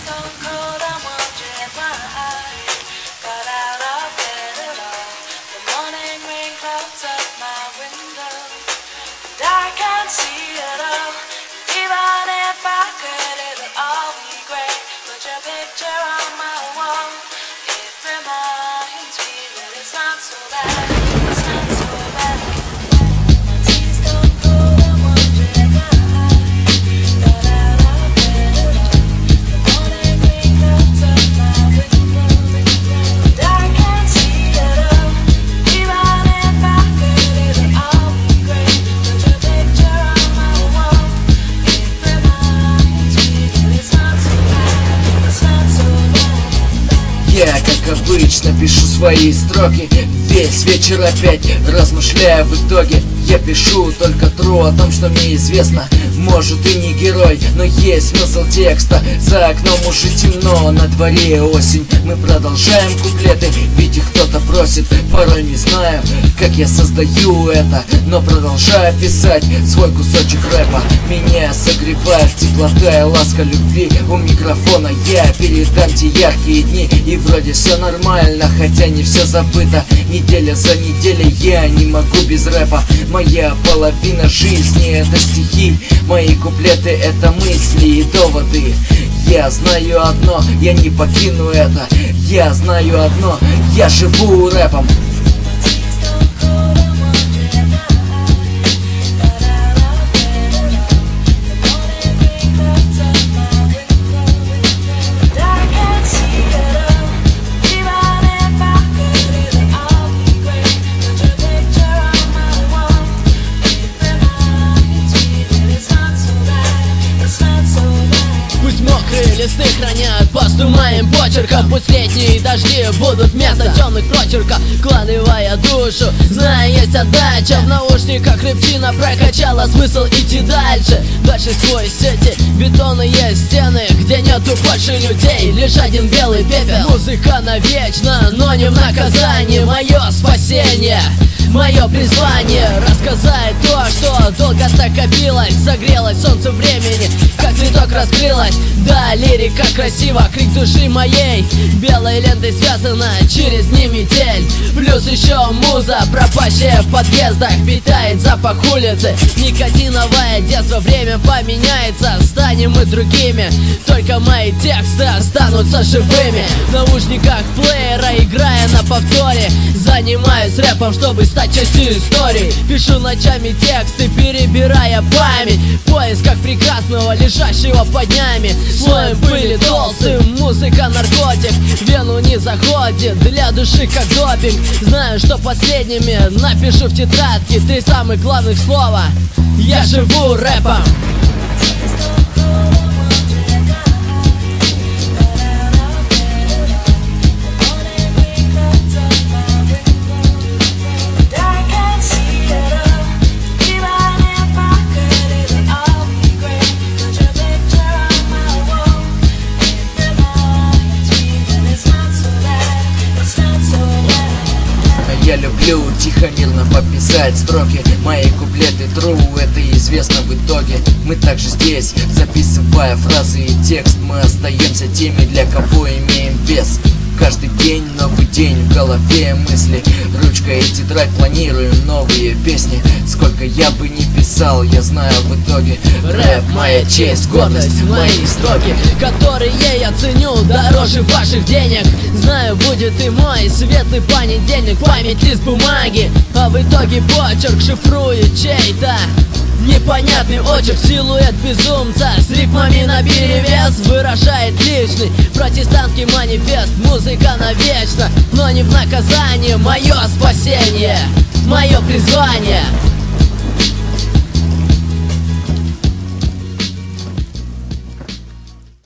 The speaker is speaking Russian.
stone cold, I'm wondering why. Got out of bed at all. The morning rain clouds up my window, and I can't see it all. Even if I could, it'll all be great. Put your picture on my wall. It reminds me that it's not so bad. It's not so bad. My tea's stone cold, I'm wondering why. Got out of bed at all. The morning rain clouds up my window, and I can't see it all. Even if I could, it'll all be great. Put your picture on my wall. It reminds me that it's not so bad. It's not so bad. Я, как обычно, пишу свои строки. Весь вечер опять размышляя в итоге. Я пишу только тру о том, что мне известно. Может и не герой, но есть смысл текста. За окном уже темно, на дворе осень. Мы продолжаем куплеты, ведь их кто-то просит. Порой не знаю, как я создаю это, но продолжаю писать свой кусочек рэпа. Меня согревает теплота и ласка любви. У микрофона я передам те яркие дни. И вроде все нормально, хотя не все забыто. Неделя за неделей я не могу без рэпа. Моя половина жизни — это стихи. Мои куплеты — это мысли и доводы. Я знаю одно, я не покину это. Я знаю одно, я живу рэпом. Листы хранят посту моим почерком. Пусть летние дожди будут вместо темных прочерков. Вкладывая душу, зная, есть отдача. В наушниках рыбчина прокачала смысл идти дальше. Дальше сквозь сети бетонные стены, где нету больше людей, лишь один белый пепел. Музыка навечно, но не в наказание. Мое спасение, мое призвание — рассказать то, что долго так копилось. Согрелось солнце времени, как цветок раскрылось. Да, лирика красиво, крик души моей белой лентой связана через дни метель. Плюс еще муза, пропащая в подъездах, питает запах улицы. Никотиновое детство, время поменяется, станем мы другими. Только мои тексты останутся живыми. В наушниках плеера, играя на повторе, занимаюсь рэпом, чтобы стать частью истории. Пишу ночами тексты, перебирая память, в поисках прекрасного, лежащего под нами. Слоем пыли толстым, музыка наркотик, в вену не заходит, для души как допинг. Знаю, что последними напишу в тетрадке 3 самых главных слова: я живу рэпом. Я люблю тихо, мирно пописать строки. Мои куплеты true, это известно в итоге. Мы также здесь, записывая фразы и текст, мы остаемся теми, для кого имеем вес. Каждый день новый день, в голове мысли, ручка и тетрадь, планируем новые песни. Сколько я бы ни писал, я знаю в итоге рэп — моя честь, гордость, мои строки, которые я ценю дороже ваших денег. Знаю, будет и мой светлый понедельник, память лист бумаги, а в итоге почерк шифрует чей-то непонятный очерк. Силуэт безумца с рифмами наперевес выражает личный протестантский манифест. Музыка навечно, но не в наказание. Мое спасение, мое призвание.